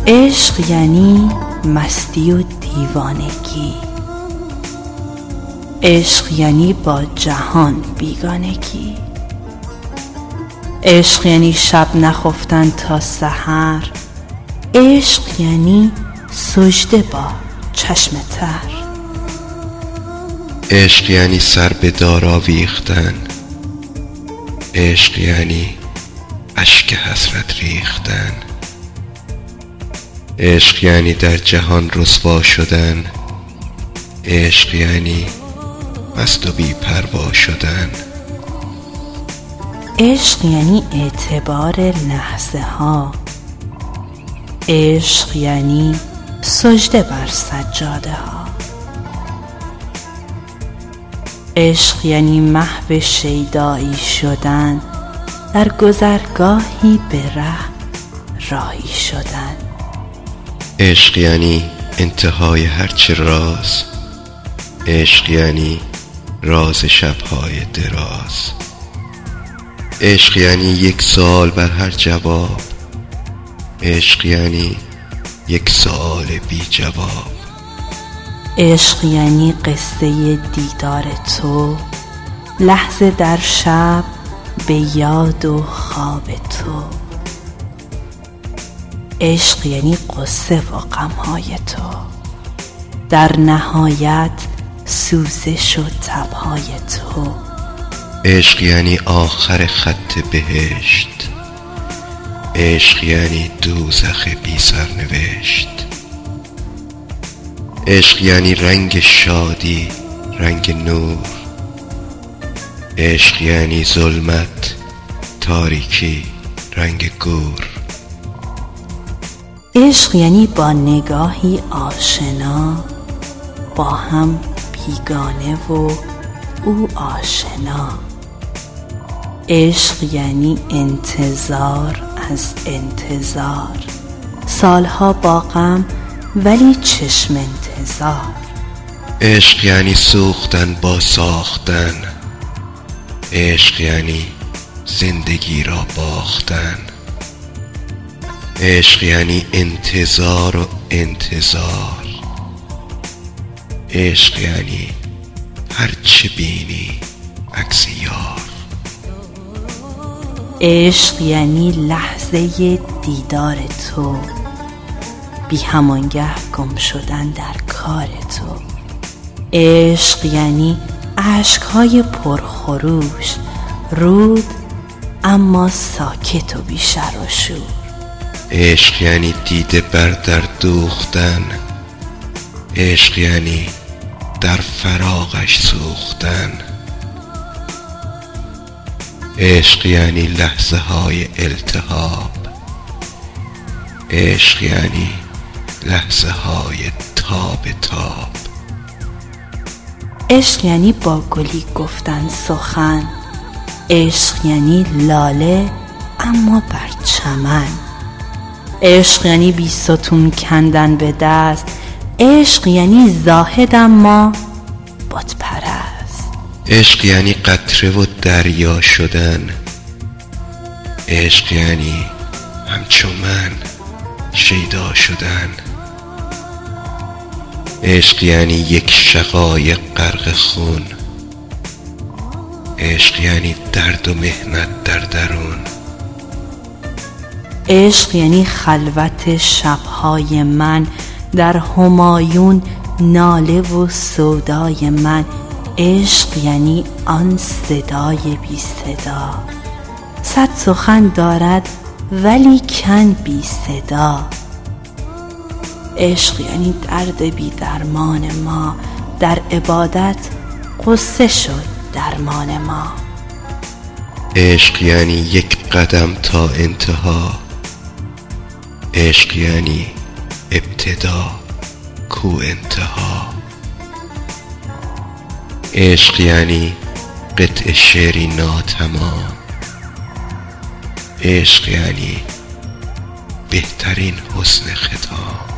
عشق یعنی مستی و دیوانگی. عشق یعنی با جهان بیگانگی. عشق یعنی شب نخفتن تا سحر. عشق یعنی سجده با چشم تر. عشق یعنی سر به دار آویختن. عشق یعنی اشک حسرت ریختن. عشق یعنی در جهان رسوا شدن. عشق یعنی مست و بی پروا شدن. عشق یعنی اعتبار لحظه ها. عشق یعنی سجده بر سجاده ها. عشق یعنی محو شیدایی شدن، در گذرگاهی به ره راهی شدن. عشق یعنی انتهای هرچه راز. عشق یعنی راز شبهای دراز. عشق یعنی یک سوال بر هر جواب. عشق یعنی یک سوال بی جواب. عشق یعنی قصه دیدار تو، لحظه در شب به یاد و خواب تو. عشق یعنی قصه و غمهای تو، در نهایت سوزش و تبهای تو. عشق یعنی آخر خط بهشت. عشق یعنی دوزخ بی سرنوشت. عشق یعنی رنگ شادی، رنگ نور. عشق یعنی ظلمت، تاریکی، رنگ گور. عشق یعنی با نگاهی آشنا، با هم بیگانه و او آشنا. عشق یعنی انتظار از انتظار، سالها با غم ولی چشم انتظار. عشق یعنی سوختن با ساختن. عشق یعنی زندگی را باختن. عشق یعنی انتظار و انتظار. عشق یعنی هر چه بینی عکس یار. عشق یعنی لحظه دیدار تو، بی همانگه گم شدن در کار تو. عشق یعنی اشکهای پرخروش، رود اما ساکت و بی شر و شور. عشق یعنی دیده بر در دوختن. عشق یعنی در فراقش سوختن. عشق یعنی لحظه های التهاب. عشق یعنی لحظه های تاب تاب. عشق یعنی با گلی گفتن سخن. عشق یعنی لاله اما بر چمن. عشق یعنی بیستون کندن به دست. عشق یعنی زاهد اما بت پرست. عشق یعنی قطره و دریا شدن. عشق یعنی همچون من شیدا شدن. عشق یعنی یک شقایق غرق خون. عشق یعنی درد و محنت در درون. عشق یعنی خلوت شبهای من، در همایون ناله و سودای من. عشق یعنی آن صدای بی صدا، صد سخن دارد ولی کن بی صدا. عشق یعنی درد بی درمان ما، در عبادت قصه شد درمان ما. عشق یعنی یک قدم تا انتها. عشق یعنی ابتدا کو انتها. عشق یعنی قطع شعری ناتمام. عشق یعنی بهترین حسن ختام.